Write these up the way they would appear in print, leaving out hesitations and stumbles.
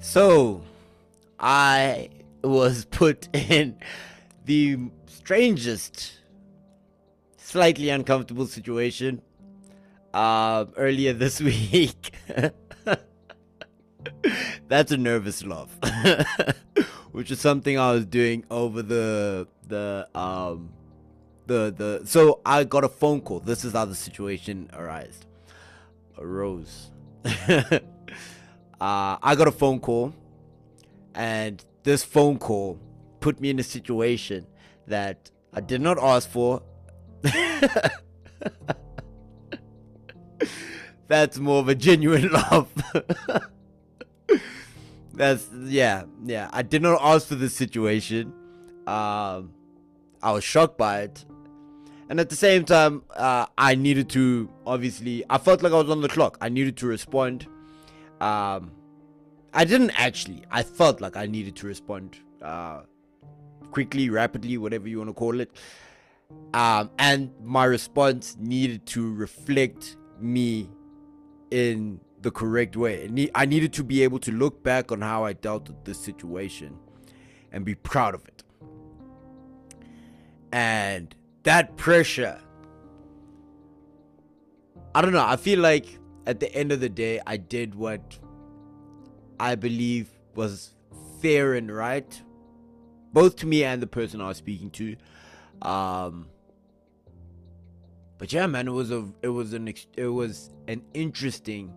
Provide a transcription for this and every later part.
So, I was put in the strangest, slightly uncomfortable situation earlier this week. That's a nervous laugh. Which is something I was doing over so I got a phone call. This is how the situation arose. I got a phone call, and this phone call put me in a situation that I did not ask for. That's more of a genuine laugh. Yeah. I did not ask for this situation. I was shocked by it. And at the same time, I needed to, obviously, I felt like I was on the clock. I needed to respond. I didn't actually. I felt like I needed to respond quickly, rapidly, whatever you want to call it. And my response needed to reflect me in the correct way. I needed to be able to look back on how I dealt with this situation and be proud of it. And that pressure, I don't know, I feel like at the end of the day, I did what I believe was fair and right, both to me and the person I was speaking to. But yeah, man, it was an interesting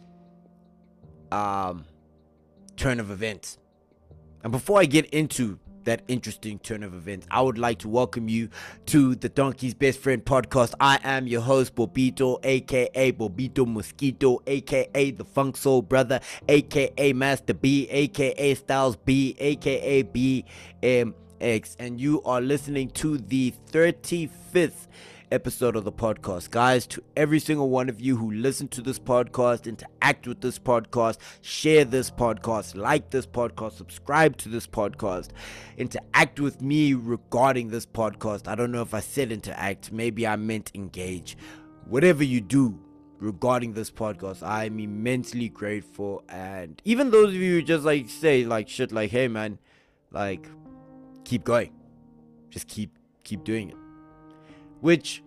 turn of events. And before I get into that interesting turn of events, I would like to welcome you to the Donkey's Best Friend podcast. I am your host, Bobito, aka Bobito Mosquito, aka the Funk Soul Brother, aka Master B, aka Styles B, aka BMX, and you are listening to the 35th episode of the podcast. Guys, to every single one of you who listen to this podcast, interact with this podcast, share this podcast, like this podcast, subscribe to this podcast, interact with me regarding this podcast. I don't know if I said interact, maybe I meant engage. Whatever you do regarding this podcast, I'm immensely grateful. And even those of you who just like say like shit like, hey man, like keep going, just keep doing it. Which,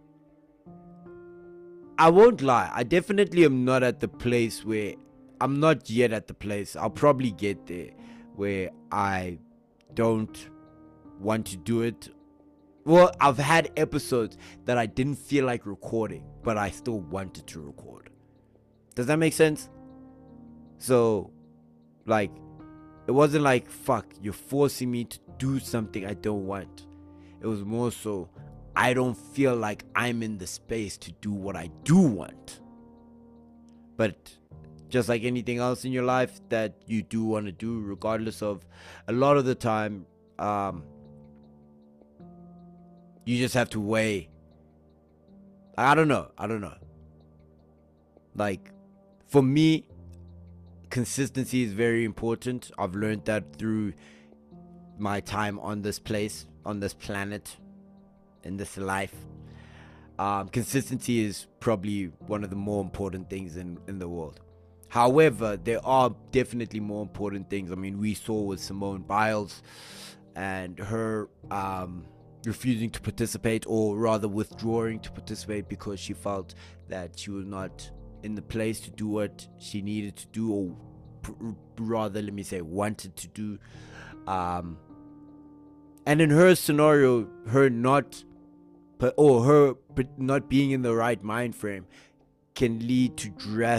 I won't lie, I definitely am not at the place where, I'm not yet at the place, I'll probably get there, where I don't want to do it. Well, I've had episodes that I didn't feel like recording, but I still wanted to record. Does that make sense? So, like, it wasn't like, fuck, you're forcing me to do something I don't want. It was more so, I don't feel like I'm in the space to do what I do want. But just like anything else in your life that you do want to do, regardless of, a lot of the time, you just have to weigh. I don't know. Like, for me, consistency is very important. I've learned that through my time on this place, on this planet, in this life. Consistency is probably one of the more important things in the world. However, there are definitely more important things. I mean, we saw with Simone Biles and her refusing to participate, or rather withdrawing to participate because she felt that she was not in the place to do what she needed to do, or rather, let me say, wanted to do. And in her scenario, her not being in the right mind frame can lead to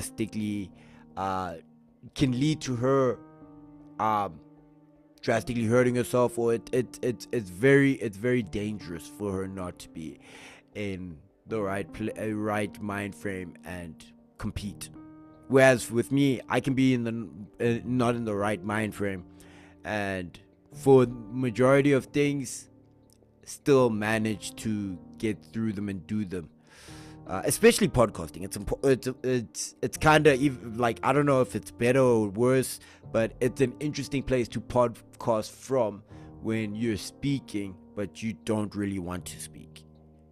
her drastically hurting herself, or it's very dangerous for her not to be in the right mind frame and compete. Whereas with me, I can be not in the right mind frame, and for majority of things still manage to get through them and do them. Especially podcasting, it's kind of like, I don't know if it's better or worse, but it's an interesting place to podcast from when you're speaking but you don't really want to speak.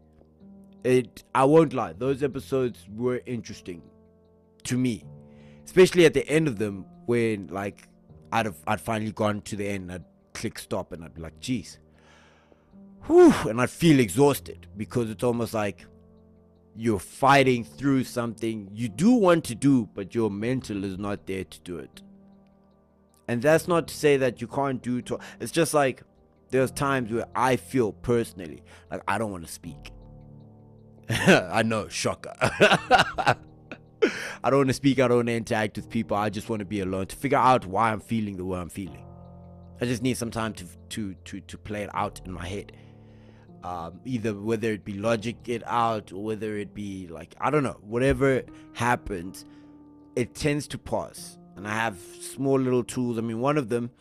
I won't lie, those episodes were interesting to me, especially at the end of them when like I'd finally gone to the end. I'd click stop and I'd be like, geez, whew, and I'd feel exhausted because it's almost like you're fighting through something you do want to do, but your mental is not there to do it. And that's not to say that you can't do it. It's just like there's times where I feel personally like I don't want to speak. I know, shocker. I don't want to speak. I don't want to interact with people. I just want to be alone to figure out why I'm feeling the way I'm feeling. I just need some time to play it out in my head. Either whether it be logic it out or whether it be like, I don't know, whatever happens, it tends to pass. And I have small little tools. I mean, one of them,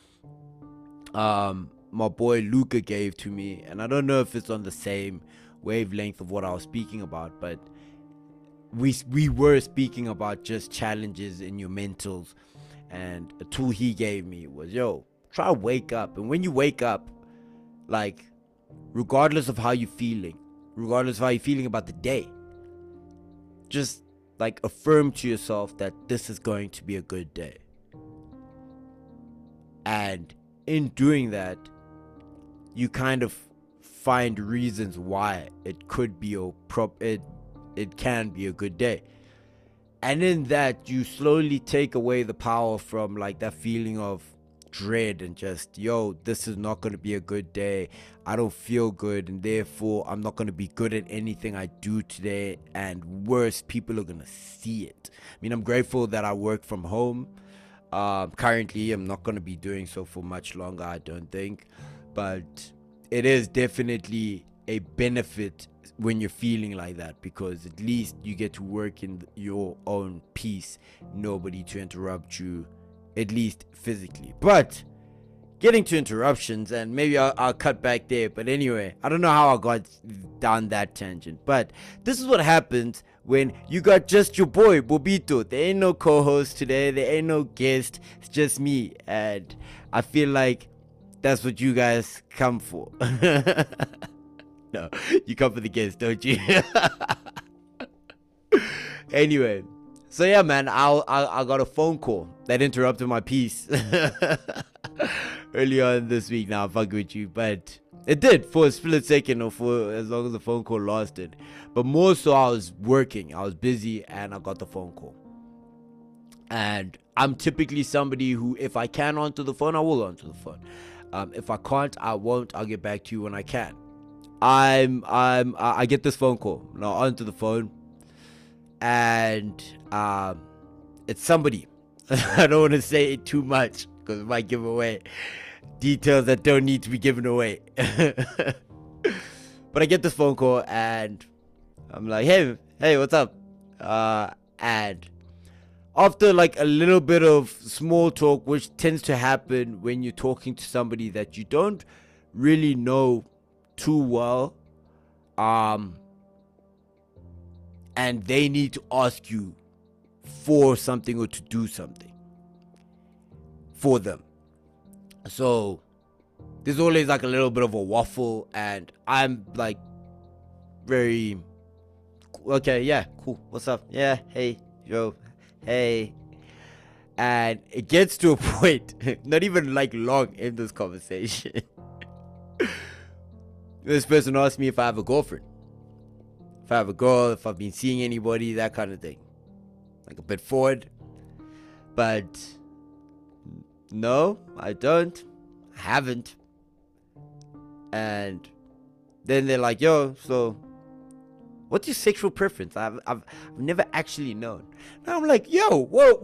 my boy Luca gave to me, and I don't know if it's on the same wavelength of what I was speaking about, but we were speaking about just challenges in your mentals, and a tool he gave me was, yo, try to wake up. And when you wake up, like, regardless of how you're feeling, about the day, just like affirm to yourself that this is going to be a good day. And in doing that, you kind of find reasons why it could be it can be a good day. And in that, you slowly take away the power from like that feeling of dread and just, yo, this is not going to be a good day. I don't feel good, and therefore I'm not going to be good at anything I do today, and worse, people are going to see it. I mean, I'm grateful that I work from home. Currently I'm not going to be doing so for much longer, I don't think, but it is definitely a benefit when you're feeling like that, because at least you get to work in your own peace, nobody to interrupt you, at least physically. But getting to interruptions, and maybe I'll cut back there, but anyway, I don't know how I got down that tangent, but this is what happens when you got just your boy Bobito. There ain't no co-host today, there ain't no guest, it's just me, and I feel like that's what you guys come for. No, you come for the guest, don't you? Anyway, so yeah, man, I got a phone call that interrupted my peace earlier on this week. Now, fuck with you, but it did for a split second, or for as long as the phone call lasted. But more so, I was working, I was busy, and I got the phone call. And I'm typically somebody who, if I can answer the phone, I will answer the phone. If I can't, I won't. I'll get back to you when I can. I get this phone call, and I'll answer the phone, and it's somebody. I don't want to say it too much because it might give away details that don't need to be given away. But I get this phone call, and I'm like, hey, what's up? And after like a little bit of small talk, which tends to happen when you're talking to somebody that you don't really know too well, and they need to ask you for something or to do something for them. So there's always like a little bit of a waffle, and I'm like very, okay, yeah, cool, what's up, yeah, hey, yo, hey. And it gets to a point, not even like long in this conversation, this person asked me if I have a girlfriend, if I have a girl, if I've been seeing anybody, that kind of thing. Like a bit forward, but no, I don't, I haven't. And then they're like, yo, so what's your sexual preference? I've never actually known. And I'm like, yo,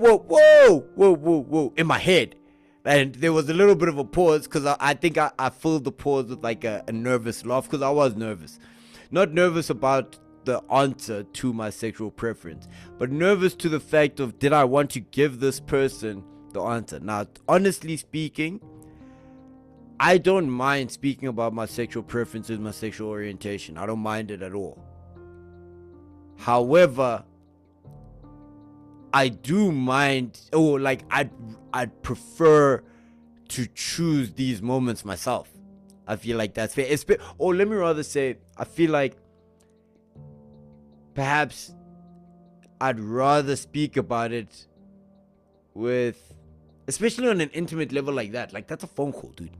whoa, in my head. And there was a little bit of a pause, because I think I filled the pause with like a nervous laugh, because I was nervous. Not nervous about the answer to my sexual preference, but nervous to the fact of, did I want to give this person the answer? Now, honestly speaking, I don't mind speaking about my sexual preferences, my sexual orientation. I don't mind it at all. However, I do mind, or like I'd prefer to choose these moments myself. I feel like that's fair. Or let me rather say, I feel like perhaps I'd rather speak about it with especially on an intimate level like that. Like, that's a phone call, dude.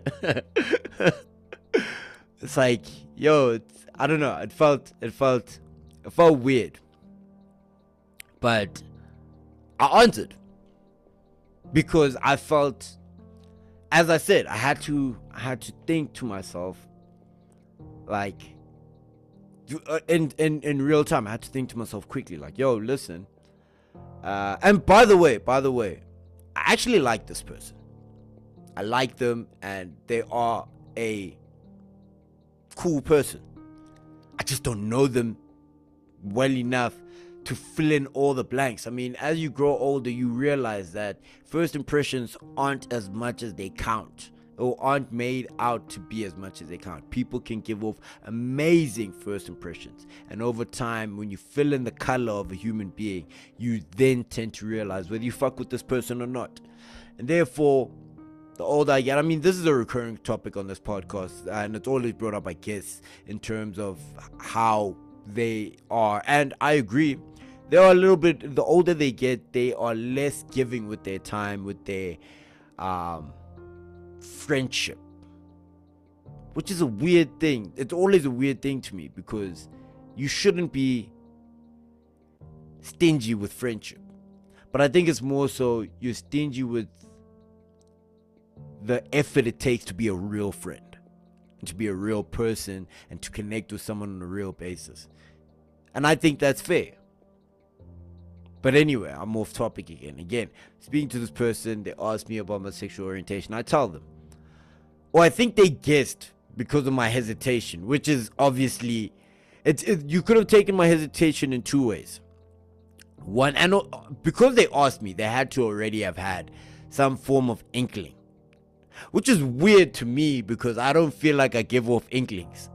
It's like, yo, I don't know. It felt weird, but I answered because I felt, as I said, I had to think to myself, like, in real time. I had to think to myself quickly, like, yo, listen. And by the way, I actually like this person. I like them, and they are a cool person. I just don't know them well enough to fill in all the blanks. I mean, as you grow older, you realize that first impressions aren't as much as they count, or aren't made out to be as much as they count. People can give off amazing first impressions, and over time, when you fill in the color of a human being, you then tend to realize whether you fuck with this person or not. And therefore, the older I get, I mean, this is a recurring topic on this podcast, and it's always brought up by guests in terms of how they are. And I agree, they are a little bit, the older they get, they are less giving with their time, with their friendship, which is a weird thing. It's always a weird thing to me, because you shouldn't be stingy with friendship. But I think it's more so you're stingy with the effort it takes to be a real friend, to be a real person, and to connect with someone on a real basis. And I think that's fair. But anyway, I'm off topic again. Speaking to this person, they asked me about my sexual orientation. I tell them, or I think they guessed because of my hesitation, which is obviously, you could have taken my hesitation in two ways. One, and because they asked me, they had to already have had some form of inkling, which is weird to me because I don't feel like I give off inklings.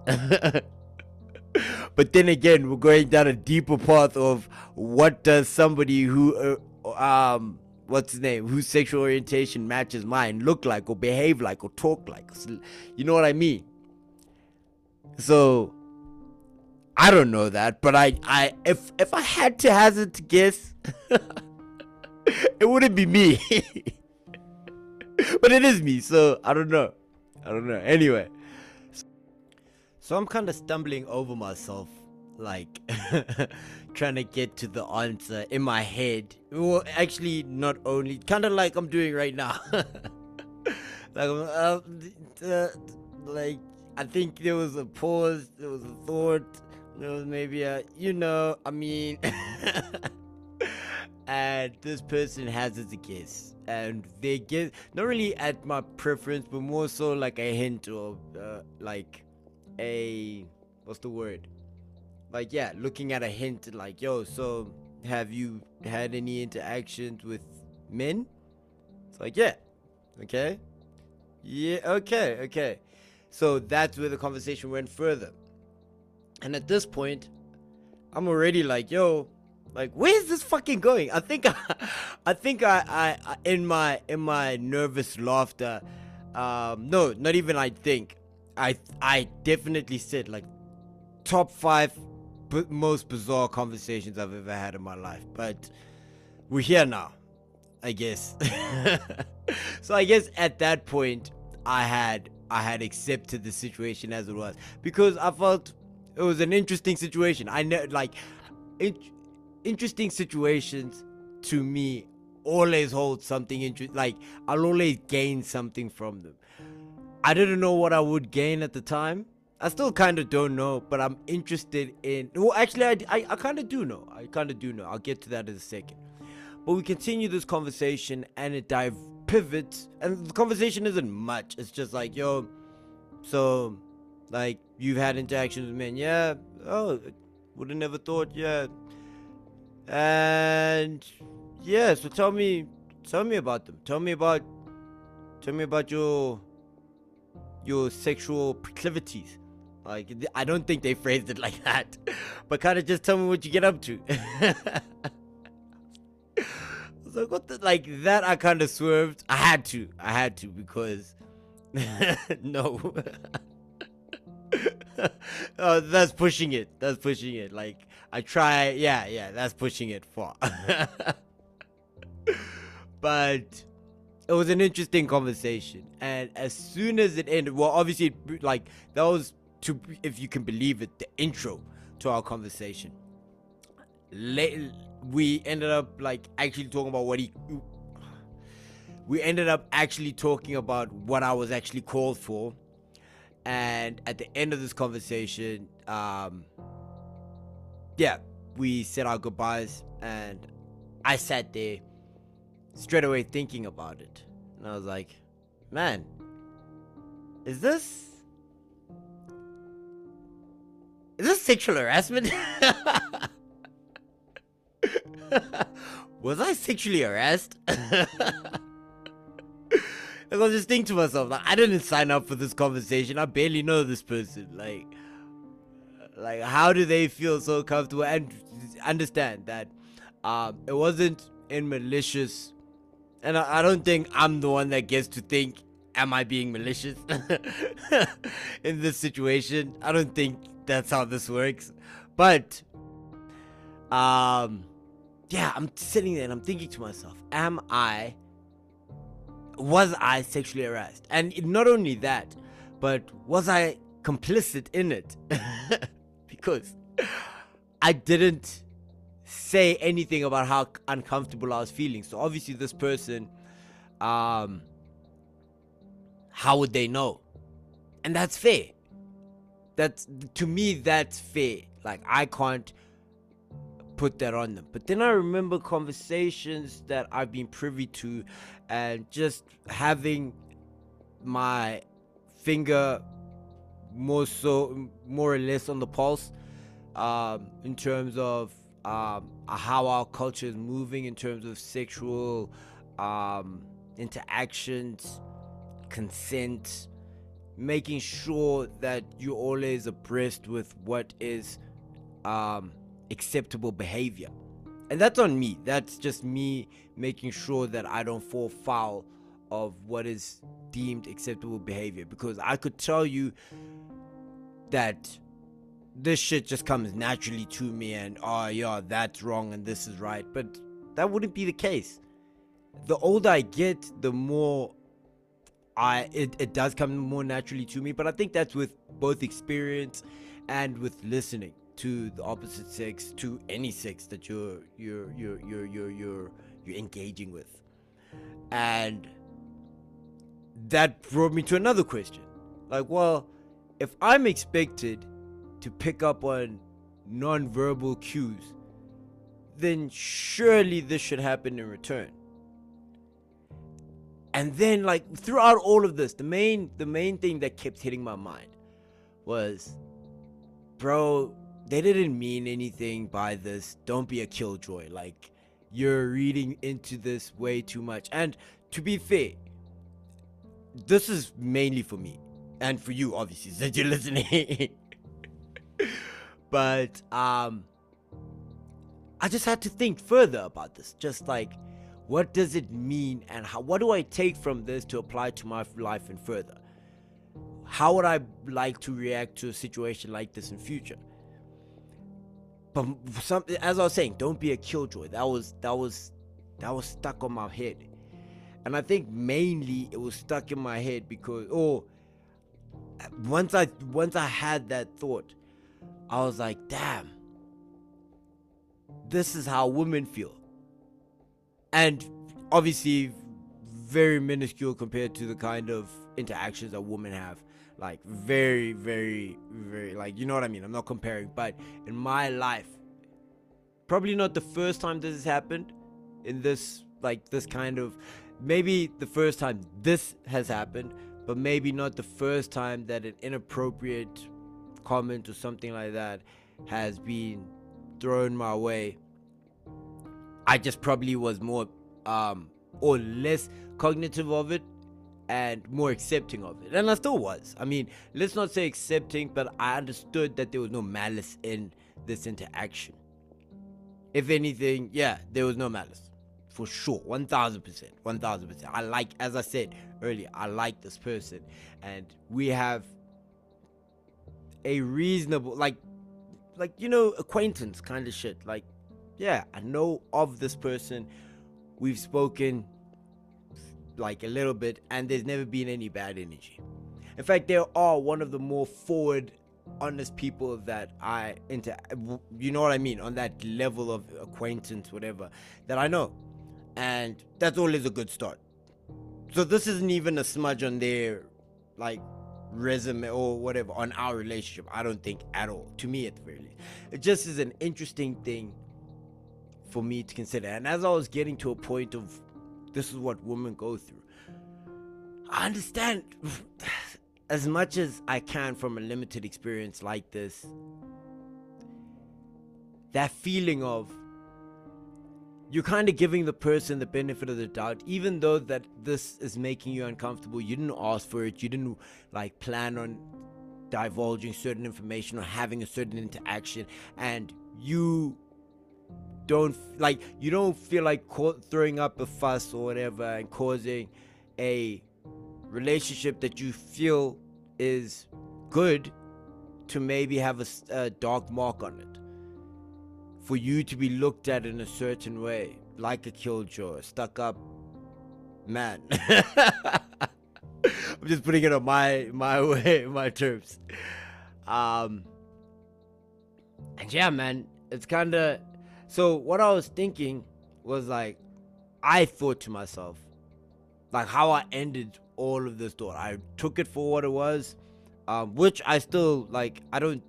But then again, we're going down a deeper path of what does somebody who what's his name, whose sexual orientation matches mine look like, or behave like, or talk like. You know what I mean? So I don't know that, but if I had to hazard to guess, it wouldn't be me. But it is me, so I don't know. Anyway, so I'm kind of stumbling over myself, like trying to get to the answer in my head. Well, actually, not only, kind of like I'm doing right now. Like I think there was a pause, there was a thought, there was maybe a, I mean. And this person has it a guess, and they get not really at my preference, but more so like a hint, or like a, what's the word, like, yeah, looking at a hint, like, yo, so have you had any interactions with men? It's like, yeah, okay, yeah, okay. So that's where the conversation went further, and at this point I'm already like, yo, like, where's this fucking going? I think I in my nervous laughter, no, not even I think, I definitely said, like, top 5 most bizarre conversations I've ever had in my life. But we're here now, I guess. So I guess at that point I had accepted the situation as it was, because I felt it was an interesting situation. I know, like, interesting situations to me always hold something interesting. Like, I'll always gain something from them. I didn't know what I would gain at the time. I still kind of don't know, but I'm interested in, well, actually I kind of do know. I'll get to that in a second. But we continue this conversation, and it pivots, and the conversation isn't much. It's just like, yo, so, like, you've had interactions with men? Yeah. Oh, would have never thought. Yeah. And yeah, so tell me about them. Tell me about your sexual proclivities. Like, I don't think they phrased it like that, but kind of just tell me what you get up to. So what the, like that, I kind of swerved. I had to because no. Oh, that's pushing it. Like, I try, yeah, that's pushing it far. But it was an interesting conversation, and as soon as it ended, well, obviously, like, that was, to, if you can believe it, the intro to our conversation. We ended up, like, actually talking about we ended up actually talking about what I was actually called for. And at the end of this conversation, yeah, we said our goodbyes, and I sat there straight away thinking about it, and I was like, man, is this sexual harassment? Was I sexually harassed? And I was just thinking to myself, like, I didn't sign up for this conversation. I barely know this person. Like, how do they feel so comfortable? And understand that it wasn't in malicious, and I don't think I'm the one that gets to think, am I being malicious in this situation? I don't think that's how this works. But yeah, I'm sitting there and I'm thinking to myself, was I sexually harassed? And not only that, but was I complicit in it? Because I didn't say anything about how uncomfortable I was feeling. So obviously this person, how would they know? And that's fair. That's, to me, that's fair. Like, I can't put that on them. But then I remember conversations that I've been privy to, and just having my finger more or less on the pulse, in terms of how our culture is moving in terms of sexual interactions, consent, making sure that you're always abreast with what is acceptable behavior. And that's on me. That's just me making sure that I don't fall foul of what is deemed acceptable behavior, because I could tell you that this shit just comes naturally to me, and oh yeah, that's wrong and this is right, but that wouldn't be the case. The older I get, the more it does come more naturally to me. But I think that's with both experience and with listening to the opposite sex, to any sex that you're engaging with. And that brought me to another question. Like, well, if I'm expected to pick up on non-verbal cues, then surely this should happen in return. And then, like, throughout all of this, the main thing that kept hitting my mind was, bro, they didn't mean anything by this. Don't be a killjoy. Like, you're reading into this way too much. And to be fair, this is mainly for me and for you, obviously, since you're listening. But I just had to think further about this. Just like, what does it mean, and what do I take from this to apply to my life and further? How would I like to react to a situation like this in future? But as I was saying, don't be a killjoy. That was stuck on my head. And I think mainly it was stuck in my head because, once I had that thought, I was like, damn, this is how women feel. And obviously very minuscule compared to the kind of interactions that women have. Like, very, very, very, like, you know what I mean? I'm not comparing, but in my life, probably not the first time this has happened in this, like, this kind of, maybe the first time this has happened, but maybe not the first time that an inappropriate comment or something like that has been thrown my way. I just probably was more or less cognitive of it and more accepting of it. And I still was. I mean, let's not say accepting, but I understood that there was no malice in this interaction. If anything, yeah, there was no malice. For sure. 1000%. 1000%. I like, as I said earlier, I like this person. And we have a reasonable, like, you know, acquaintance kind of shit. Like, yeah, I know of this person. We've spoken like a little bit, and there's never been any bad energy. In fact, they are one of the more forward, honest people that I you know what I mean, on that level of acquaintance, whatever, that I know. And that's always a good start. So this isn't even a smudge on their, like, resume or whatever on our relationship. I don't think at all. To me, at the very least, it just is an interesting thing for me to consider. And as I was getting to a point of this is what women go through, I understand as much as I can from a limited experience like this, that feeling of you're kind of giving the person the benefit of the doubt, even though that this is making you uncomfortable. You didn't ask for it. You didn't like plan on divulging certain information or having a certain interaction, and you don't feel like throwing up a fuss or whatever and causing a relationship that you feel is good to maybe have a dark mark on it, for you to be looked at in a certain way, like a killjoy, stuck up man. I'm just putting it on my way, my terms. And yeah, man, it's kind of, so what I was thinking was, like, I thought to myself, like, how I ended all of this thought. I took it for what it was, which I still, like, I'm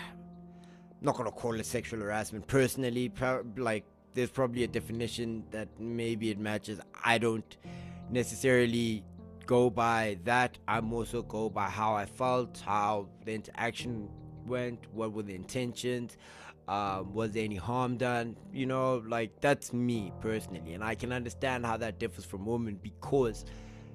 not gonna call it sexual harassment personally. Like, there's probably a definition that maybe it matches. I don't necessarily go by that. I'm also go by how I felt, how the interaction went, what were the intentions, was there any harm done, like, that's me personally. And I can understand how that differs from women, because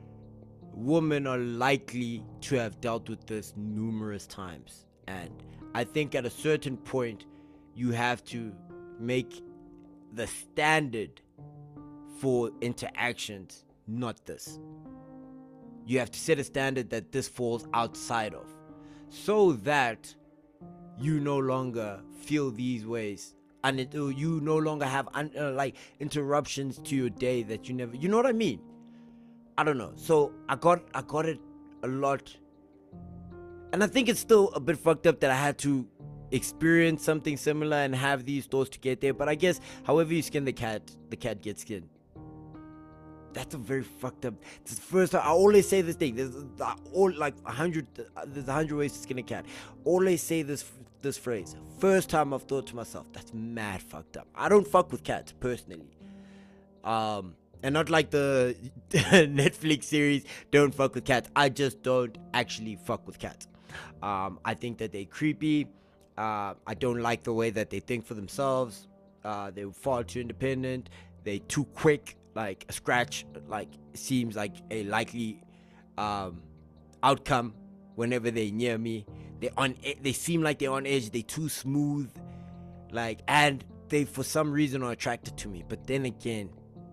women are likely to have dealt with this numerous times. And I think at a certain point, you have to make the standard for interactions not this. You have to set a standard that this falls outside of, so that you no longer feel these ways, and you no longer have like interruptions to your day that you never, you know what I mean? I don't know. So I got it a lot. And I think it's still a bit fucked up that I had to experience something similar and have these thoughts to get there. But I guess however you skin the cat gets skinned. That's a very fucked up. This is the first time I always say this thing. There's like 100. There's 100 ways to skin a cat. Always say this phrase. First time I've thought to myself, that's mad fucked up. I don't fuck with cats personally. And not like the Netflix series Don't Fuck With Cats. I just don't actually fuck with cats. I think that they're creepy. I don't like the way that they think for themselves. They're far too independent. They're too quick. Like a scratch, like, seems like a likely outcome whenever they're near me. They seem like they're on edge. They're too smooth, like, and they for some reason are attracted to me. But then again,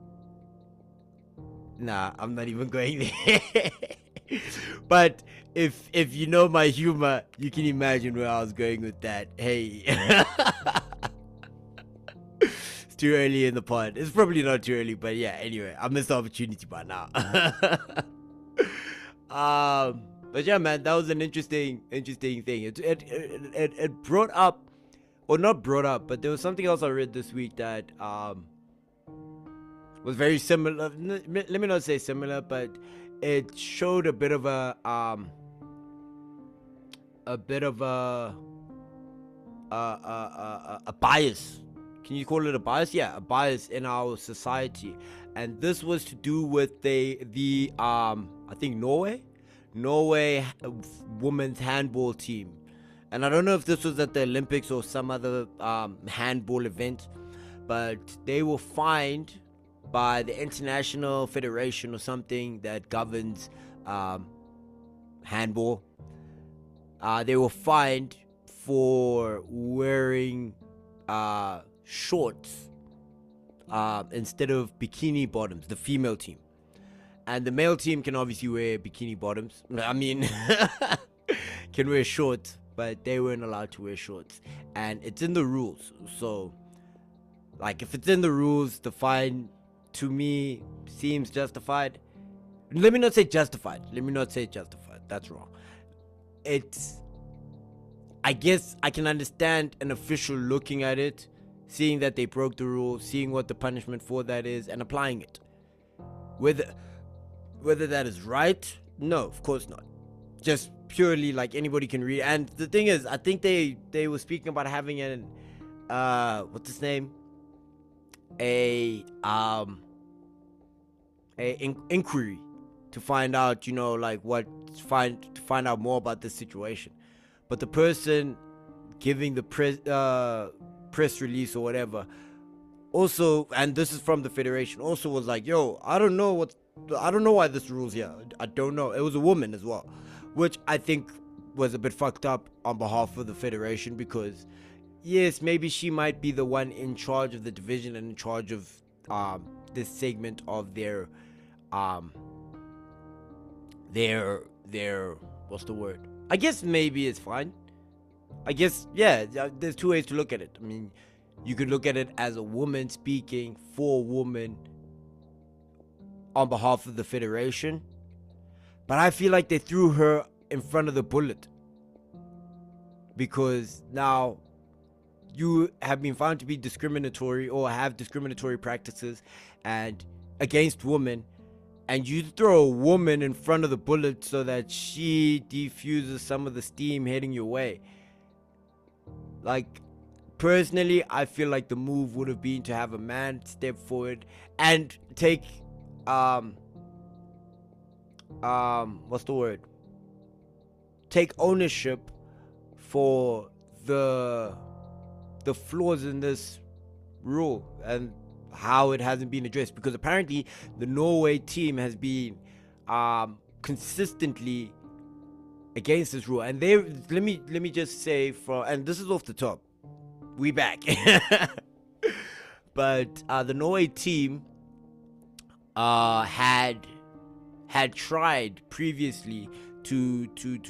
nah, I'm not even going there. But if you know my humor, you can imagine where I was going with that. Hey. It's too early in the pod. It's probably not too early, but yeah, anyway, I missed the opportunity by now. But yeah, man, that was an interesting thing. It brought up, or not brought up, but there was something else I read this week that was very similar. Let me not say similar, but it showed a bit of a bias. Can you call it a bias? Yeah, a bias in our society. And this was to do with the I think Norway women's handball team. And I don't know if this was at the Olympics or some other handball event, but they were fined by the International Federation or something that governs handball. They were fined for wearing shorts instead of bikini bottoms, the female team. And the male team can obviously wear bikini bottoms. I mean, can wear shorts, but they weren't allowed to wear shorts. And it's in the rules. So, like, if it's in the rules, the fine, to me, seems justified. let me not say justified. Let me not say justified. That's wrong. It's, I guess I can understand an official looking at it, seeing that they broke the rule, seeing what the punishment for that is, and applying it. Whether that is right, no, of course not. Just purely like anybody can read. And the thing is, I think they were speaking about having an what's his name? Inquiry to find out, like to find out more about this situation. But the person giving the press release or whatever also, and this is from the federation, also was like, yo, I don't know why this rule's here. I don't know. It was a woman as well, which I think was a bit fucked up on behalf of the federation, because yes, maybe she might be the one in charge of the division and in charge of this segment of their what's the word? I guess maybe it's fine. I guess, yeah, there's two ways to look at it. I mean, you could look at it as a woman speaking for a woman on behalf of the federation, but I feel like they threw her in front of the bullet, because now you have been found to be discriminatory or have discriminatory practices and against women, and you throw a woman in front of the bullet so that she diffuses some of the steam heading your way. Like, personally, I feel like the move would have been to have a man step forward and take what's the word? Take ownership for the flaws in this rule and how it hasn't been addressed, because apparently the Norway team has been consistently against this rule. And they, let me just say, and this is off the top, we back. But the Norway team had tried previously to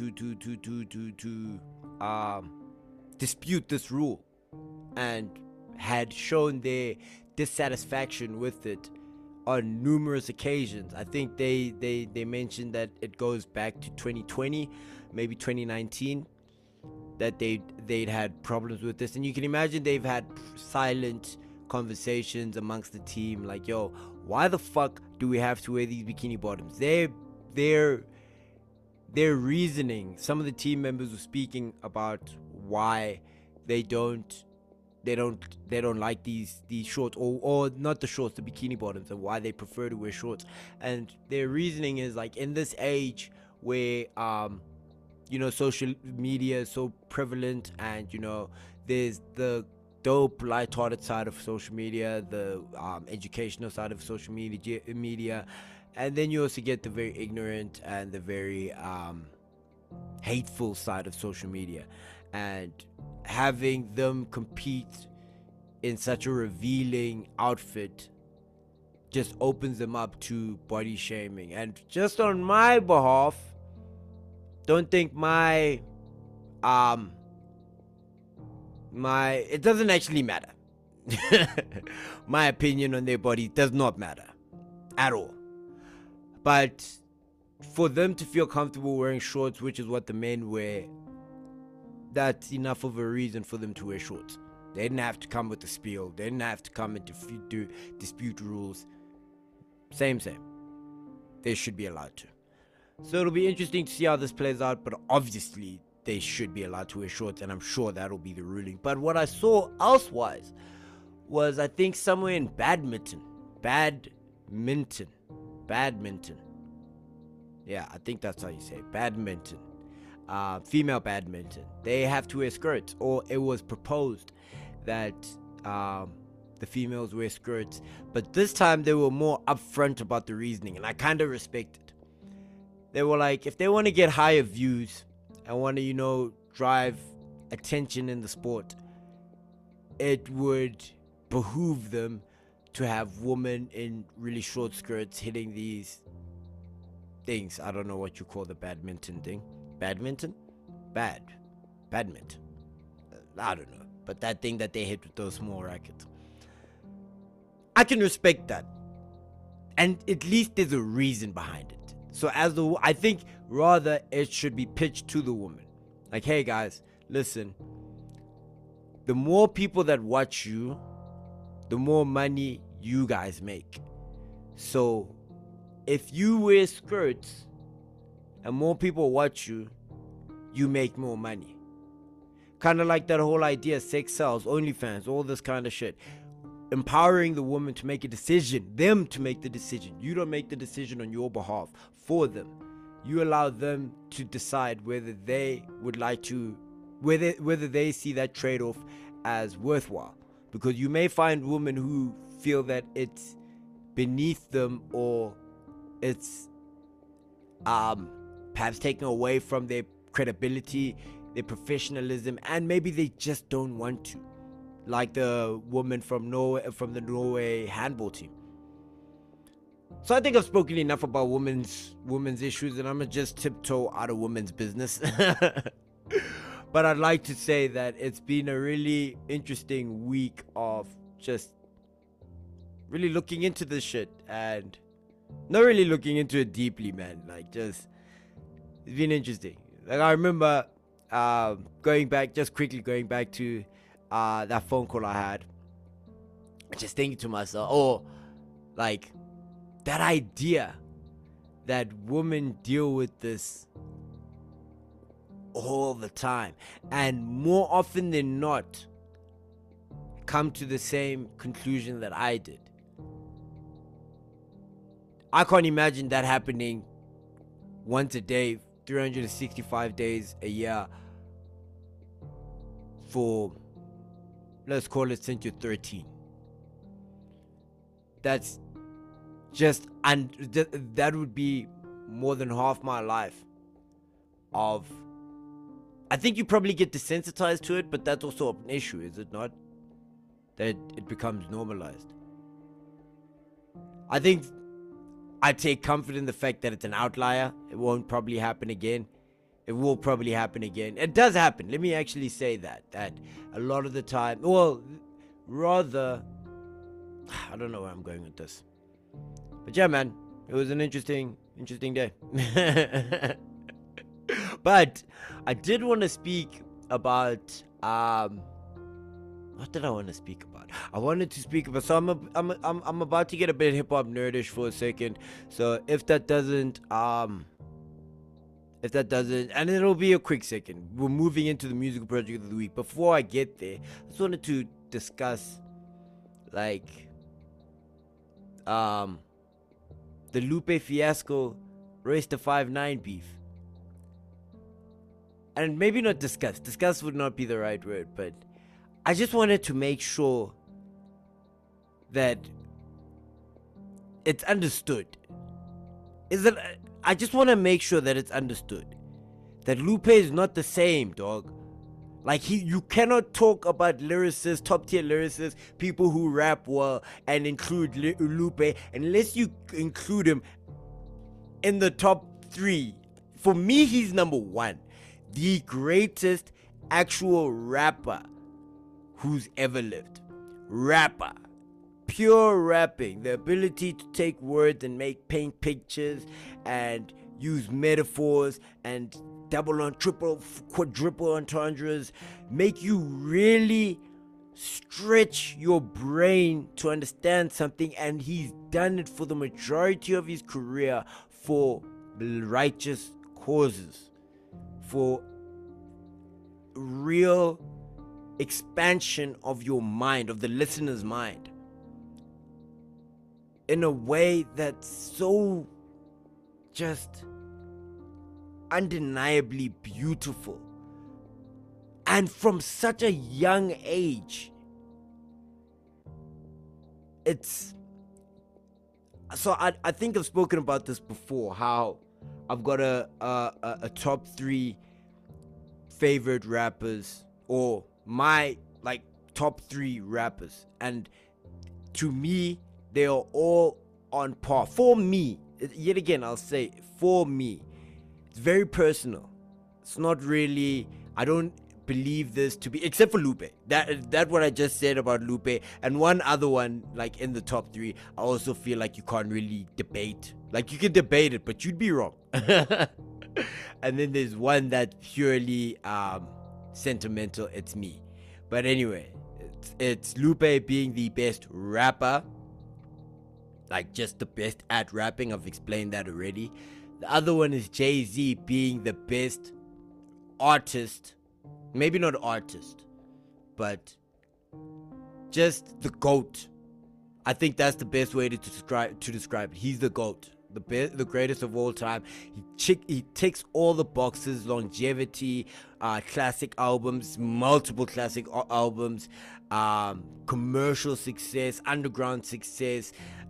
dispute this rule, and had shown their dissatisfaction with it on numerous occasions. I think they mentioned that it goes back to 2020, maybe 2019, that they'd had problems with this. And you can imagine they've had silent conversations amongst the team, like, yo, why the fuck do we have to wear these bikini bottoms? Their reasoning, some of the team members were speaking about why they don't like these shorts, or not the shorts, the bikini bottoms, and why they prefer to wear shorts. And their reasoning is like, in this age where social media is so prevalent, and there's the dope light-hearted side of social media, the educational side of social media, and then you also get the very ignorant and the very hateful side of social media. And having them compete in such a revealing outfit just opens them up to body shaming. And just on my behalf, don't think it doesn't actually matter. My opinion on their body does not matter at all. But for them to feel comfortable wearing shorts, which is what the men wear, that's enough of a reason for them to wear shorts. They didn't have to come with the spiel. They didn't have to come and dispute rules. Same. They should be allowed to. So it'll be interesting to see how this plays out, but obviously they should be allowed to wear shorts, and I'm sure that'll be the ruling. But what I saw elsewise was, I think, somewhere in badminton. Yeah, I think that's how you say it. Badminton. Female badminton. They have to wear skirts, or it was proposed that the females wear skirts. But this time they were more upfront about the reasoning, and I kind of respect it. They were like, if they want to get higher views and want to, drive attention in the sport, it would behoove them to have women in really short skirts hitting these things. I don't know what you call the badminton thing. Badminton? Badminton. I don't know. But that thing that they hit with those small rackets. I can respect that. And at least there's a reason behind it. So I think rather it should be pitched to the woman. Like, hey guys, listen, the more people that watch you, the more money you guys make. So if you wear skirts and more people watch you, you make more money. Kind of like that whole idea, sex sells, OnlyFans, all this kind of shit. Empowering the woman to make a decision, them to make the decision. You don't make the decision on your behalf for them. You allow them to decide whether they would like to, whether they see that trade-off as worthwhile. Because you may find women who feel that it's beneath them, or it's perhaps taken away from their credibility, their professionalism, and maybe they just don't want to. Like the woman from the Norway handball team. So I think I've spoken enough about women's issues, and I'm gonna just tiptoe out of women's business. But I'd like to say that it's been a really interesting week of just really looking into this shit, and not really looking into it deeply, man. Like, just, it's been interesting. Like, I remember going back to that phone call I had, just thinking to myself, oh, like, that idea that women deal with this all the time, and more often than not come to the same conclusion that I did. I can't imagine that happening once a day, 365 days a year for, let's call it, since you're 13. That's just, and that would be more than half my life of, I think you probably get desensitized to it, but that's also an issue, is it not? That it becomes normalized. I think I take comfort in the fact that it's an outlier. It won't probably happen again. It will probably happen again. It does happen. Let me actually say that a lot of the time, well, rather, I don't know where I'm going with this. But yeah, man, it was an interesting day. But I did want to speak about what did I want to speak about? I wanted to speak about, so I'm about to get a bit hip hop nerdish for a second. So if that doesn't, and it'll be a quick second. We're moving into the musical project of the week. Before I get there, I just wanted to discuss, like, the Lupe Fiasco Royce da 5'9" beef. And maybe not discuss. Discuss would not be the right word, but I just wanted to make sure that it's understood. I just want to make sure that it's understood that Lupe is not the same, dog. Like, you cannot talk about lyricists, top tier lyricists, people who rap well, and include Lupe unless you include him in the top 3. For me, he's number 1. The greatest actual rapper who's ever lived. Rapper. Pure rapping. The ability to take words and paint pictures and use metaphors and double on triple, quadruple entendres. Make you really stretch your brain to understand something. And he's done it for the majority of his career for righteous causes. For real expansion of your mind, of the listener's mind, in a way that's so just undeniably beautiful, and from such a young age. It's so I think I've spoken about this before, how I've got a top 3 favorite rappers, or my, like, top 3 rappers, and to me they are all on par. For me, yet again I'll say, for me, it's very personal. It's not really, I don't believe this to be, except for Lupe. That what I just said about Lupe, and one other one, like in the top 3, I also feel like you can't really debate. Like, you can debate it, but you'd be wrong. And then there's one that's purely sentimental. It's me. But anyway, it's Lupe being the best rapper, like just the best at rapping. I've explained that already. The other one is Jay-Z being the best artist, maybe not artist, but just the GOAT. I think that's the best way to describe it. He's the GOAT, the greatest of all time. He ticks all the boxes: longevity, classic albums, multiple classic albums, commercial success, underground success,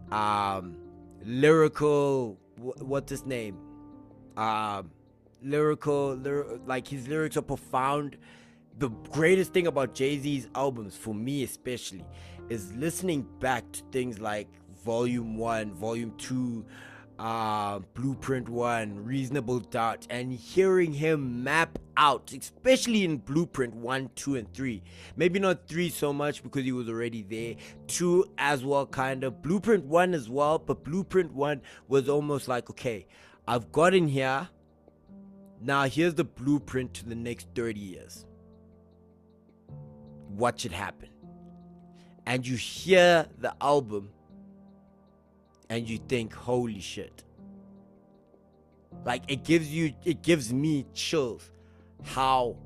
lyrical, what's his name? Lyrical, like his lyrics are profound. The greatest thing about Jay-Z's albums, for me especially, is listening back to things like Volume 1, Volume 2, Blueprint 1, Reasonable Doubt, and hearing him map out, especially in Blueprint 1, 2, and 3. Maybe not 3 so much because he was already there. 2 as well, kind of. Blueprint 1 as well, but Blueprint 1 was almost like, okay, I've gotten here. Now here's the blueprint to the next 30 years. What should happen? And you hear the album and you think, holy shit. Like, it gives me chills how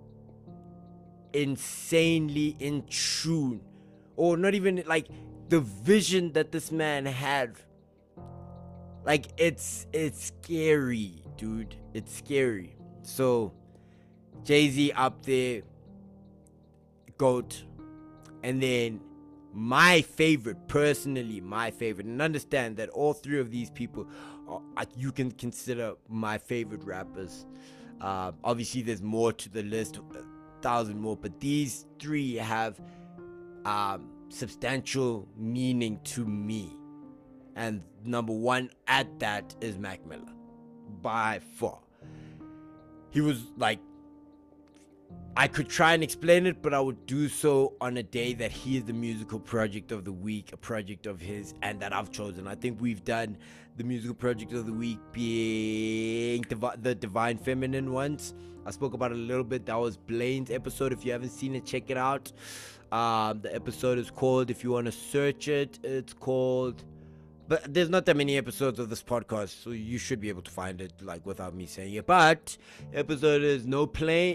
insanely in tune, or not even, like, the vision that this man had. Like, it's scary, dude. It's scary. So Jay-Z up there, GOAT. And then my favorite, personally my favorite, and understand that all 3 of these people you can consider my favorite rappers. Obviously there's more to the list, 1,000 more, but these 3 have substantial meaning to me. And number 1 at that is Mac Miller, by far. He was like, I could try and explain it, but I would do so on a day that he is the musical project of the week, a project of his, and that I've chosen. I think we've done the musical project of the week being the Divine Feminine ones. I spoke about it a little bit. That was Blaine's episode. If you haven't seen it, check it out. The episode is called, if you want to search it, it's called... But there's not that many episodes of this podcast, so you should be able to find it, like, without me saying it. But episode is no Blaine,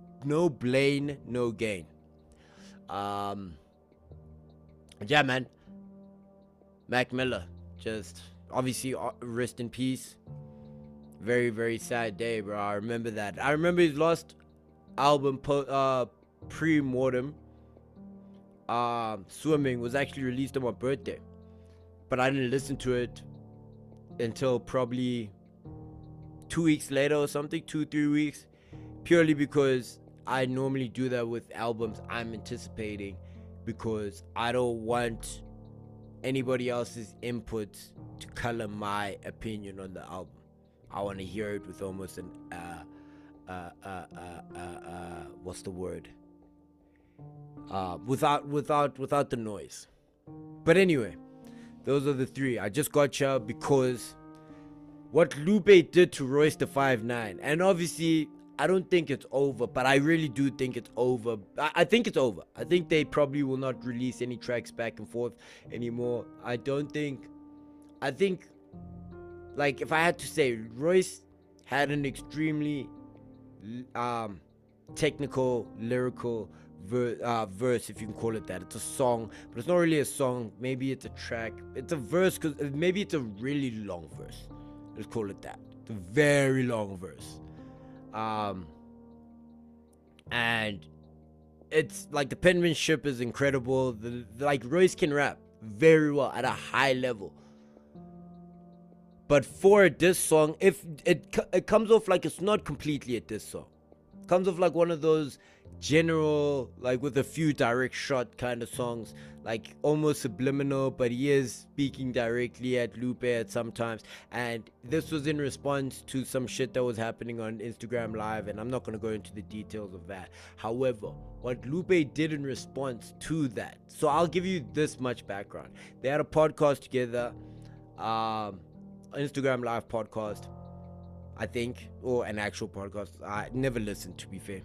no gain. Yeah, man. Mac Miller, just obviously rest in peace. Very, very sad day, bro. I remember that. I remember his last album, Pre-Mortem, Swimming, was actually released on my birthday. But I didn't listen to it until probably 2 weeks later or something, 2-3 weeks, purely because I normally do that with albums I'm anticipating, because I don't want anybody else's input to color my opinion on the album. I want to hear it with almost an what's the word? Without the noise. But anyway, those are the 3. I just got you because what Lupe did to Royce da 5'9", and obviously I don't think it's over, but I really do think it's over. I think it's over. I think they probably will not release any tracks back and forth anymore. I think, like, if I had to say, Royce had an extremely technical, lyrical verse, if you can call it that. It's a song, but it's not really a song. Maybe it's a track. It's a verse, because maybe it's a really long verse. Let's call it that. It's a very long verse. And it's like the penmanship is incredible. Like, Royce can rap very well at a high level. But for a diss song, if it comes off like it's not completely a diss song. Comes off like one of those general, like with a few direct shot kind of songs, like almost subliminal, but he is speaking directly at Lupe at sometimes. And this was in response to some shit that was happening on Instagram Live, and I'm not going to go into the details of that. However, what Lupe did in response to that, so I'll give you this much background. They had a podcast together, Instagram Live podcast, I think, or an actual podcast. I never listened, to be fair.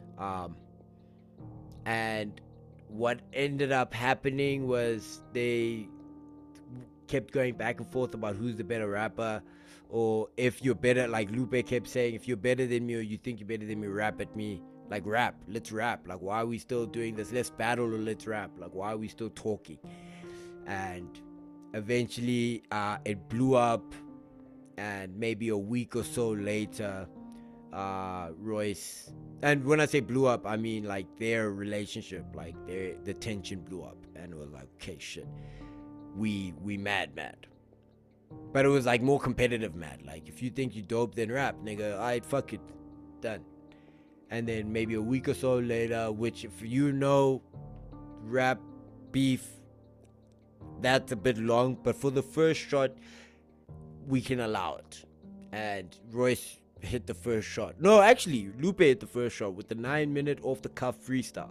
And what ended up happening was they kept going back and forth about who's the better rapper, or if you're better, like Lupe kept saying, if you're better than me or you think you're better than me, rap at me. Like, let's rap. Like, why are we still doing this? Let's battle or let's rap. Like, why are we still talking? And eventually it blew up, and maybe a week or so later, Royce, and when I say blew up, I mean like their relationship, like the tension blew up, and it was like, okay, shit, we mad, but it was like more competitive mad. Like, if you think you dope, then rap, nigga. Alright, fuck it, done. And then maybe a week or so later, which, if you know rap beef, that's a bit long, but for the first shot, we can allow it. And Royce hit the first shot. No, actually, Lupe hit the first shot with the 9-minute off the top freestyle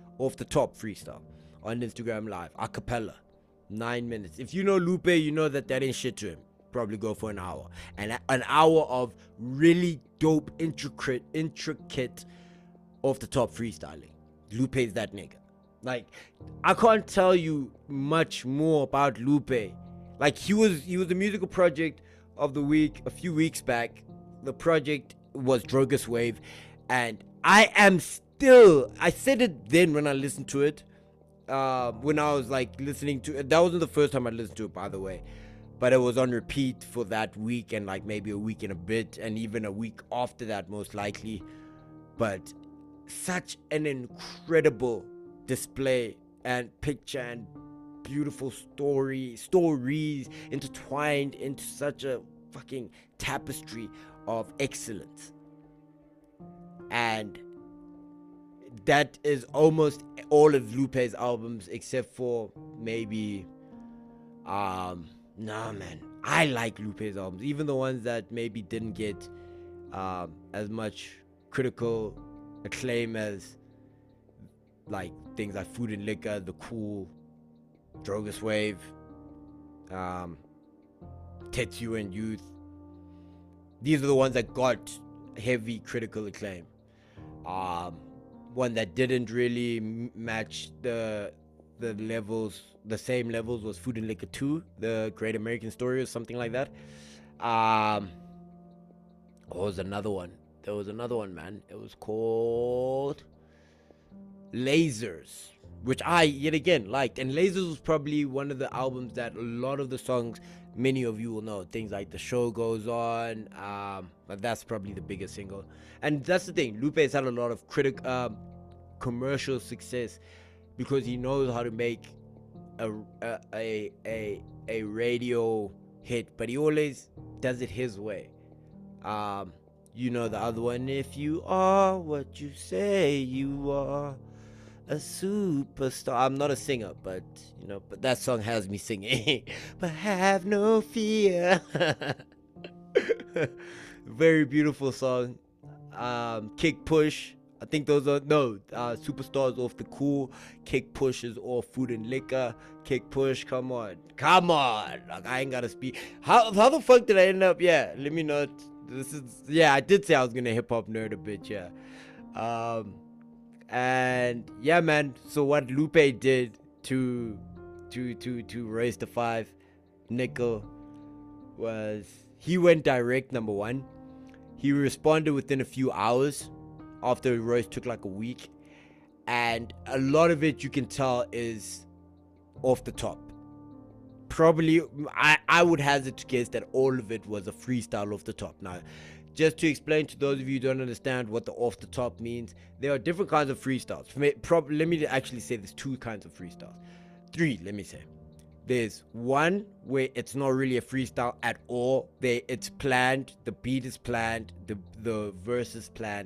on Instagram Live, a cappella. 9 minutes. If you know Lupe, you know that ain't shit to him. Probably go for an hour, and an hour of really dope, intricate off the top freestyling. Lupe is that nigga. Like, I can't tell you much more about Lupe. Like, he was the musical project of the week a few weeks back. The project was Drogas Wave, and I said it then when I listened to it, when I was like listening to it. That wasn't the first time I listened to it, by the way, but it was on repeat for that week, and like maybe a week and a bit, and even a week after that, most likely. But such an incredible display and picture and beautiful stories intertwined into such a fucking tapestry of excellence. And that is almost all of Lupe's albums, except for maybe nah, man, I like Lupe's albums, even the ones that maybe didn't get as much critical acclaim as like things like Food and Liquor, The Cool, Drogas Wave, Tetsu and Youth. These are the ones that got heavy critical acclaim. One that didn't really match the same levels was Food and Liquor 2, The Great American Story, or something like that. What was another one? There was another one, man. It was called Lasers, which I yet again liked. And Lasers was probably one of the albums that a lot of the songs many of you will know. Things like The Show Goes On, but that's probably the biggest single. And that's the thing, Lupe has had a lot of commercial success because he knows how to make a radio hit, but he always does it his way. You know the other one, if you are what you say you are, a superstar. I'm not a singer, but you know, but that song has me singing. But have no fear. Very beautiful song. Kick Push, I think those are Superstars off The Cool. Kick Push is off Food and Liquor. Kick Push, come on, like, I ain't gotta speak. How the fuck did I end up? Yeah, let me know. I did say I was gonna hip hop nerd a bit. Yeah. And yeah, man, so what Lupe did to Royce da 5 Nickel was he went direct, number one. He responded within a few hours after Royce took like a week, and a lot of it you can tell is off the top. Probably I would hazard to guess that all of it was a freestyle off the top. Now, just to explain to those of you who don't understand what the off the top means, there are different kinds of freestyles. Let me actually say there's two kinds of freestyles. Three, let me say. There's one where it's not really a freestyle at all. It's planned, the beat is planned, the verse is planned,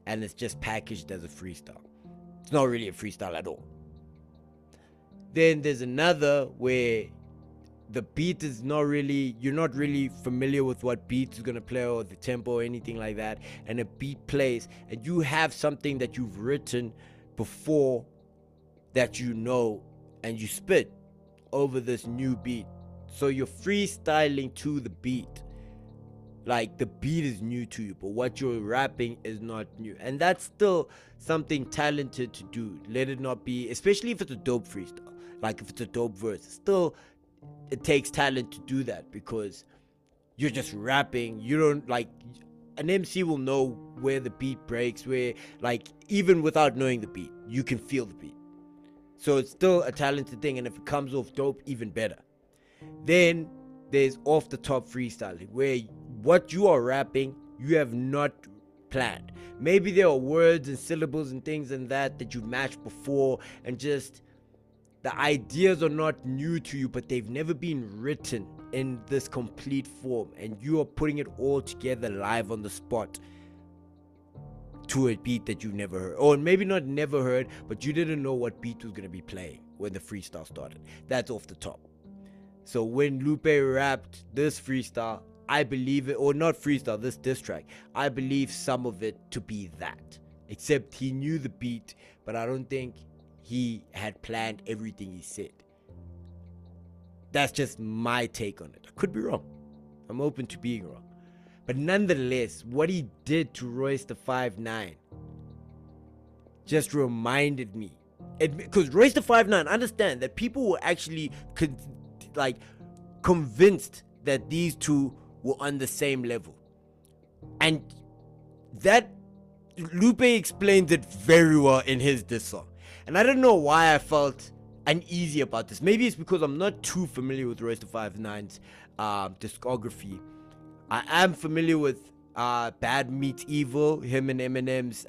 and it's just packaged as a freestyle. It's not really a freestyle at all. Then there's another where the beat is not really, you're not really familiar with what beat is going to play or the tempo or anything like that, and a beat plays and you have something that you've written before that you know, and you spit over this new beat. So you're freestyling to the beat. Like, the beat is new to you, but what you're rapping is not new. And that's still something talented to do. Let it not be, especially if it's a dope freestyle. Like, if it's a dope verse, still, it takes talent to do that, because you're just rapping. You don't, like, an MC will know where the beat breaks, where, like, even without knowing the beat, you can feel the beat. So it's still a talented thing, and if it comes off dope, even better. Then there's off the top freestyling, where what you are rapping, you have not planned. Maybe there are words and syllables and things and that you've matched before, and just the ideas are not new to you, but they've never been written in this complete form, and you are putting it all together live on the spot to a beat that you've never heard, or maybe not never heard, but you didn't know what beat was going to be playing when the freestyle started. That's off the top. So when Lupe rapped this freestyle, I believe it, or not freestyle, this diss track, I believe some of it to be that. Except he knew the beat, but I don't think he had planned everything he said. That's just my take on it. I could be wrong. I'm open to being wrong. But nonetheless, what he did to Royce da 5'9" just reminded me. Because Royce da 5'9", understand that people were actually convinced that these two were on the same level. And that, Lupe explained it very well in his diss song. And I don't know why I felt uneasy about this. Maybe it's because I'm not too familiar with Royce da 5'9"'s discography. I am familiar with Bad Meets Evil, him and Eminem's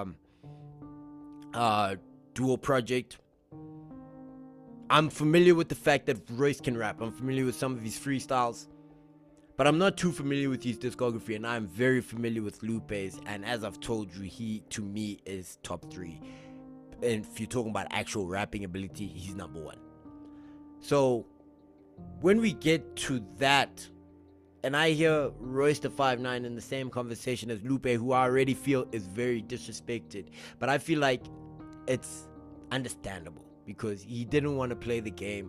dual project. I'm familiar with the fact that Royce can rap. I'm familiar with some of his freestyles, but I'm not too familiar with his discography, and I'm very familiar with Lupe's. And as I've told you, he, to me, is top 3. And if you're talking about actual rapping ability, he's number 1. So when we get to that, and I hear Royce da 5'9" in the same conversation as Lupe, who I already feel is very disrespected, but I feel like it's understandable, because he didn't want to play the game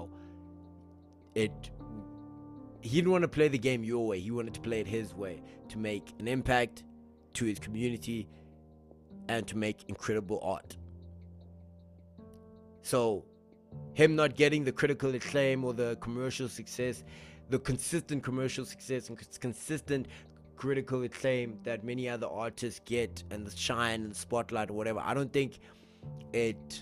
he didn't want to play the game your way. He wanted to play it his way, to make an impact to his community and to make incredible art. So him not getting the critical acclaim or the commercial success, the consistent commercial success and consistent critical acclaim that many other artists get, and the shine and the spotlight or whatever, I don't think it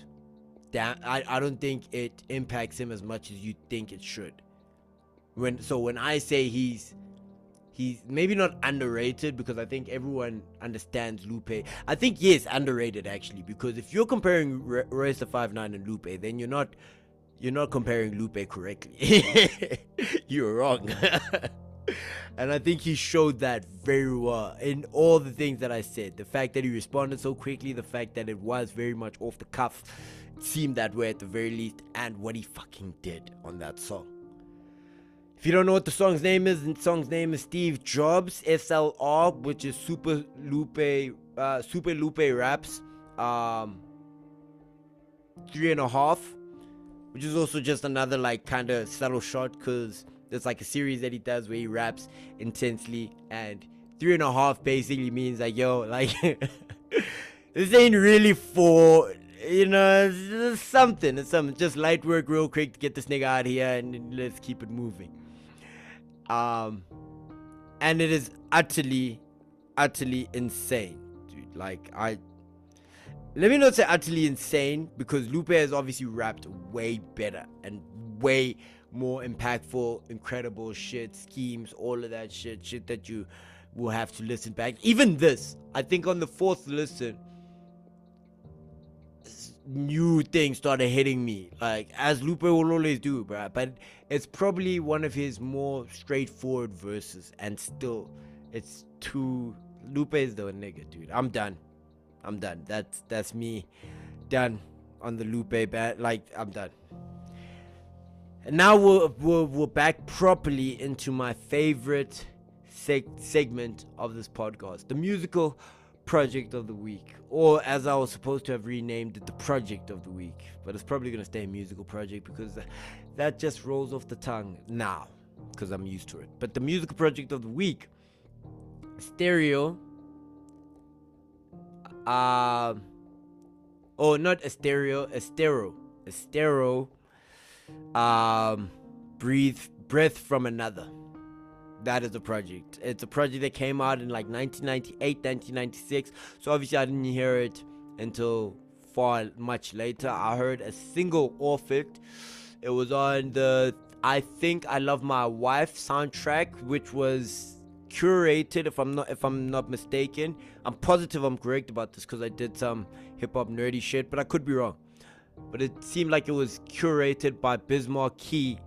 impacts him as much as you think it should. When I say he's maybe not underrated, because I think everyone understands Lupe. I think, yes, underrated actually, because if you're comparing Royce da 5'9" and Lupe, then you're not comparing Lupe correctly. You're wrong. And I think he showed that very well in all the things that I said. The fact that he responded so quickly, the fact that it was very much off the cuff, it seemed that way at the very least, and what he fucking did on that song. If you don't know what the song's name is, the song's name is Steve Jobs, SLR, which is Super Lupe Raps 3.5, which is also just another like kind of subtle shot, because there's like a series that he does where he raps intensely, and 3.5 basically means like, yo, like this ain't really for, it's something. Just light work real quick to get this nigga out here, and let's keep it moving. And it is utterly insane, dude. Like, let me not say utterly insane, because Lupe has obviously rapped way better and way more impactful, incredible shit, schemes, all of that shit that you will have to listen back. Even this, I think on the 4th listen, new things started hitting me, like as Lupe will always do, bruh. But it's probably one of his more straightforward verses, and still, it's too. Lupe is the nigga, dude. I'm done. I'm done. That's me done on the Lupe band. Like, I'm done. And now we're back properly into my favorite segment of this podcast, the musical project of the week, or as I was supposed to have renamed it, the project of the week. But it's probably gonna stay a musical project because that just rolls off the tongue now, because I'm used to it. But the musical project of the week, Stereo. Not Estero. Breath from Another. That is a project. It's a project that came out in like 1998, 1996. So obviously I didn't hear it until far much later. I heard a single off it. It was on the I Think I Love My Wife soundtrack, which was curated, if I'm not mistaken. I'm positive I'm correct about this because I did some hip hop nerdy shit, but I could be wrong. But it seemed like it was curated by Biz Markie,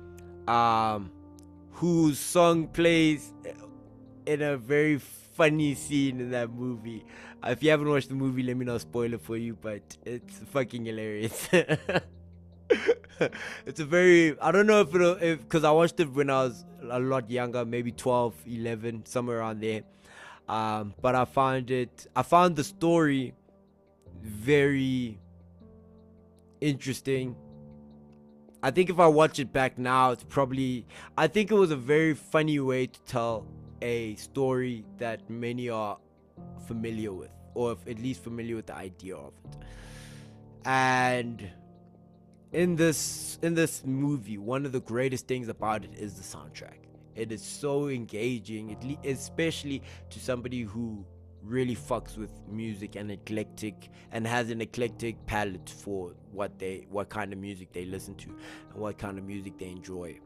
whose song plays in a very funny scene in that movie. If you haven't watched the movie, let me not spoil it for you, but it's fucking hilarious. It's a very, I don't know if because I watched it when I was a lot younger, maybe 12, 11, somewhere around there. But I found the story very interesting. I think if I watch it back now, I think it was a very funny way to tell a story that many are familiar with, or at least familiar with the idea of it. And in this movie, one of the greatest things about it is the soundtrack. It is so engaging, especially to somebody who really fucks with music and has an eclectic palette for what kind of music they listen to and what kind of music they enjoy.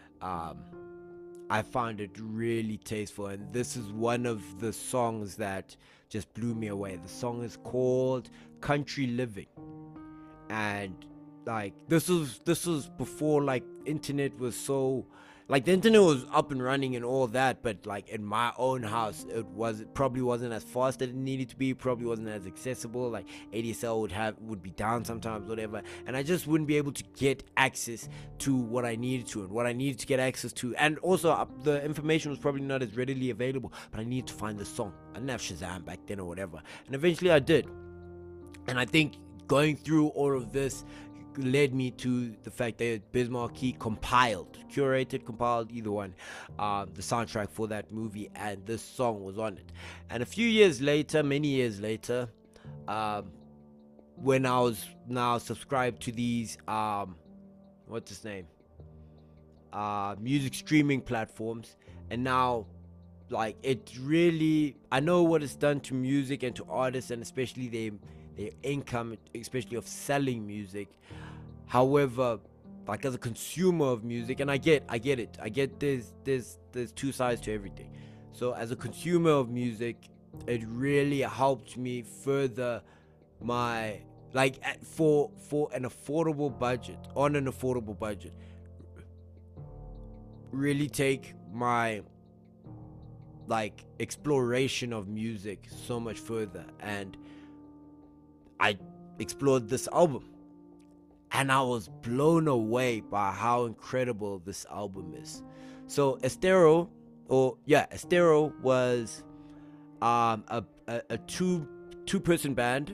I found it really tasteful, and this is one of the songs that just blew me away. The song is called Country Living, and like this was before like internet was so, like, the internet was up and running and all that, but like in my own house it probably wasn't as fast as it needed to be, probably wasn't as accessible. Like ADSL would be down sometimes, whatever, and I just wouldn't be able to get access to what I needed to get access to. And also the information was probably not as readily available, but I needed to find the song. I didn't have Shazam back then or whatever, and eventually I did. And I think going through all of this led me to the fact that Biz Markie compiled, either one, the soundtrack for that movie, and this song was on it. And many years later, when I was now subscribed to these, music streaming platforms, and now, like, it really, I know what it's done to music and to artists, and especially their income, especially of selling music. However, like, as a consumer of music, and I get it, there's two sides to everything. So as a consumer of music, it really helped me further my, like, for an affordable budget, really take my, like, exploration of music so much further. And I explored this album, and I was blown away by how incredible this album is. So Estero was a two-person band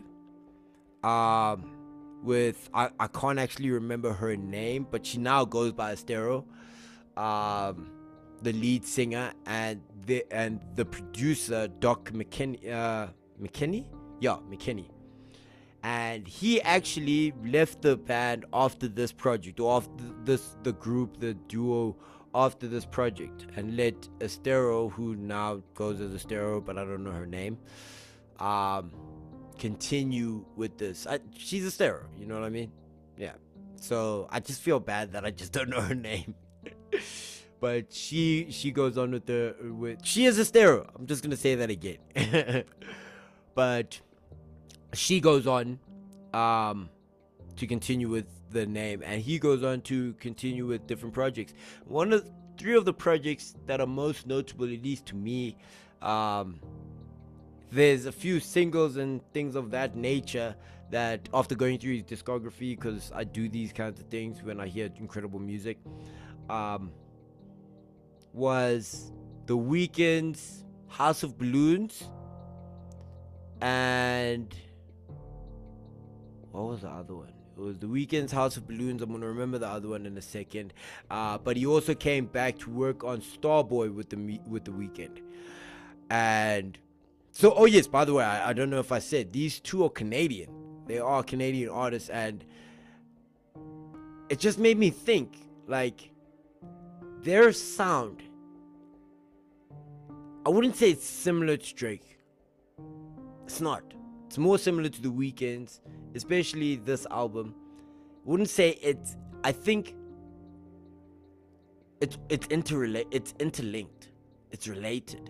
with, I can't actually remember her name, but she now goes by Estero, the lead singer, and the producer, Doc McKinney. And he actually left the band after this project, or after the duo after this project, and let Estero, who now goes as Estero, but I don't know her name, continue with this. She's Estero, you know what I mean? Yeah. So I just feel bad that I just don't know her name. But she goes on with she is Estero. I'm just gonna say that again. But she goes on to continue with the name, and he goes on to continue with different projects. Three of the projects that are most notable, at least to me, there's a few singles and things of that nature that after going through his discography, because I do these kinds of things when I hear incredible music, was The Weeknd's House of Balloons, and what was the other one? It was The Weeknd's House of Balloons. I'm gonna remember the other one in a second. But he also came back to work on Starboy with the Weeknd. And so, oh yes, by the way, I don't know if I said, these two are Canadian. They are Canadian artists, and it just made me think, like, their sound, I wouldn't say it's similar to Drake. It's not. It's more similar to The Weeknd's, especially this album. I wouldn't say it's, I think it's interlinked. It's related.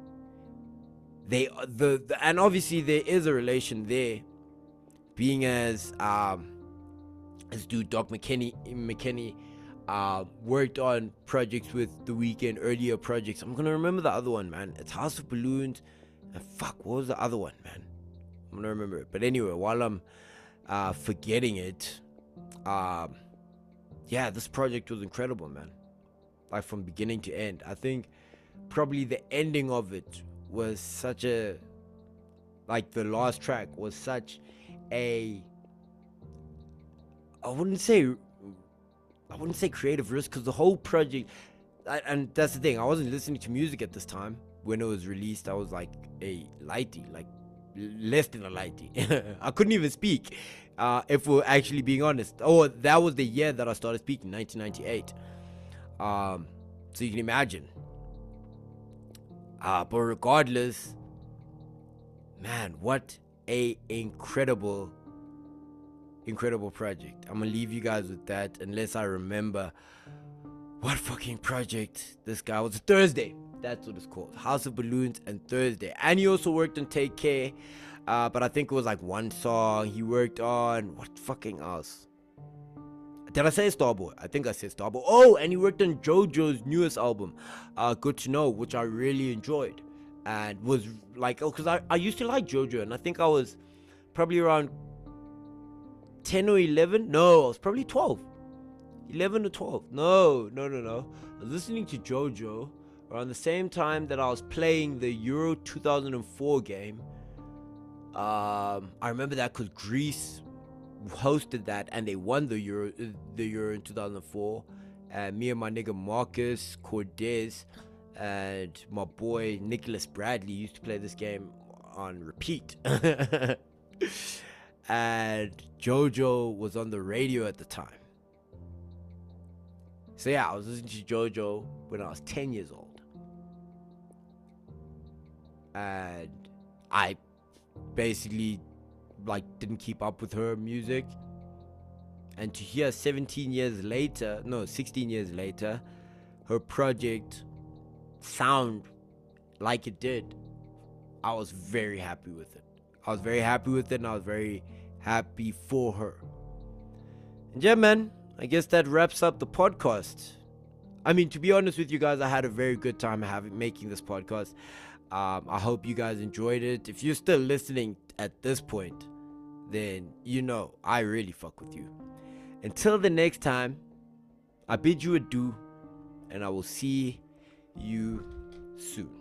And obviously there is a relation there, being as dude Doc McKinney worked on projects with The Weeknd, earlier projects. I'm gonna remember the other one, man. It's House of Balloons, and fuck, what was the other one, man? I'm gonna remember it. But anyway, while I'm forgetting it, yeah, this project was incredible, man. Like, from beginning to end. I think probably the ending of it was such a, like, the last track was such a, I wouldn't say creative risk, because the whole project, and that's the thing, I wasn't listening to music at this time when it was released. I was like a lighty, like less than a lighty. I couldn't even speak, if we're actually being honest. Oh, that was the year that I started speaking, 1998. So you can imagine. But regardless, man, what a incredible project. I'm gonna leave you guys with that, unless I remember what fucking project this guy was. Thursday, that's what it's called. House of Balloons and Thursday. And he also worked on Take Care, but I think it was like one song. He worked on, what fucking else? Did I say Starboy? I think I said Starboy. Oh, and he worked on JoJo's newest album, Good to Know, which I really enjoyed, and was like, oh, because I used to like JoJo, and I think I was probably around 10 or 11. No, I was probably 12. 11 or 12. No. I was listening to JoJo around the same time that I was playing the Euro 2004 game. I remember that because Greece hosted that and they won the Euro in 2004. And me and my nigga Marcus Cortez and my boy Nicholas Bradley used to play this game on repeat. And JoJo was on the radio at the time. So yeah, I was listening to JoJo when I was 10 years old. And I basically, like, didn't keep up with her music. And to hear 16 years later, her project sound like it did, I was very happy with it. And I was very happy for her. And yeah, man, I guess that wraps up the podcast. I mean, to be honest with you guys, I had a very good time making this podcast. I hope you guys enjoyed it. If you're still listening at this point, then you know I really fuck with you. Until the next time, I bid you adieu, and I will see you soon.